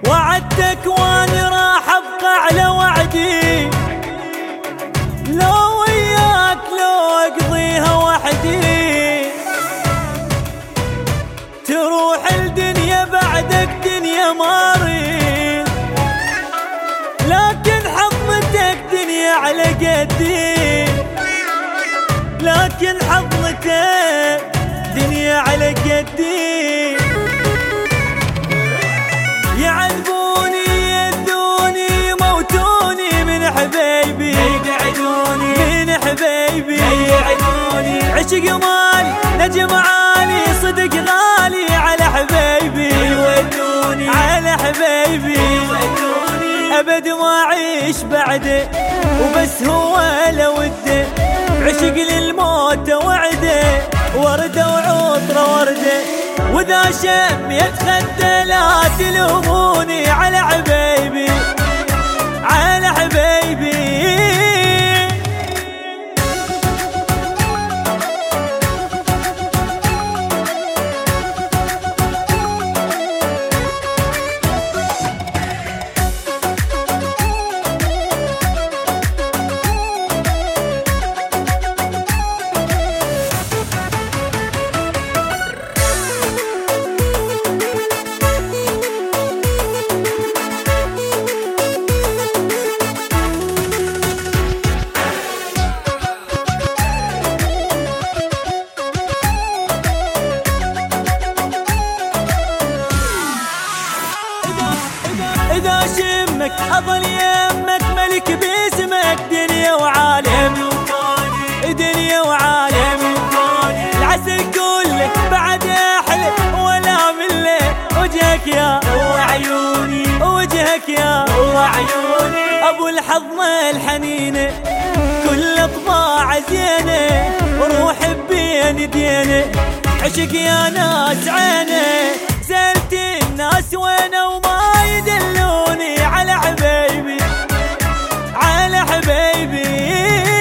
وعدتك واني راح ابقى على وعدي، لو وياك لو اقضيها وحدي. تروح الدنيا بعدك دنيا ماري، لكن حظتك دنيا على قدي، لكن حظتك دنيا على قدي. يعذبوني يذوني يموتوني من حبايبي، يبعدوني من حبايبي، يبعدوني. عشق مالي نجم عالي صدق غالي على حبايبي، يودوني على حبايبي، يودوني. أبد ما أعيش بعده وبس هو لوده، عشق للموت وعده، وردة وعطرة وردة. وذا شم يتخدى لا تلوموني على حبايبي، على حبايبي. إذا شمك أظل يمك ملك باسمك، دنيا وعالم، دنيا وعالم. العسل كله بعد أحلى ولا مله، وجهك يا وعيوني، وجهك يا وعيوني. أبو الحظمة الحنينة كل طباع زينة، وروح بين دينه. عشق يا ناس عينه، سألت الناس وينه وما يدلوني على حبايبي، على حبايبي.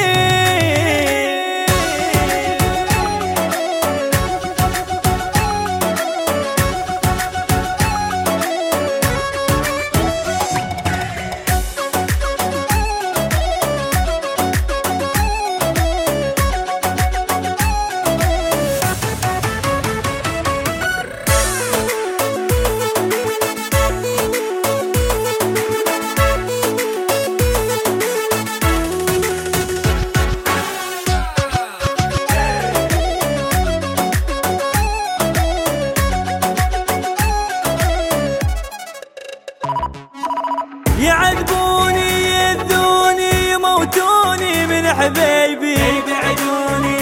يعذبوني يذوني يموتوني من حبايبي، يبعدوني،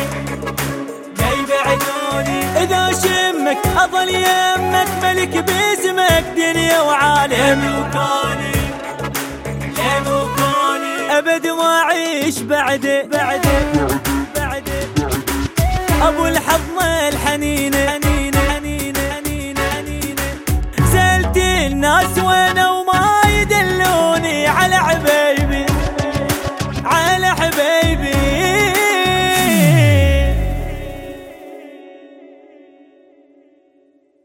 يبعدوني. إذا شمك أظل يمك ملك باسمك، دنيا وعالم، وكوني وكوني. أبد ما أعيش بعده، بعده بعده. أبو الحظمة الحنينة، حنينة حنينة حنينة حنينة. سألت الناس وينه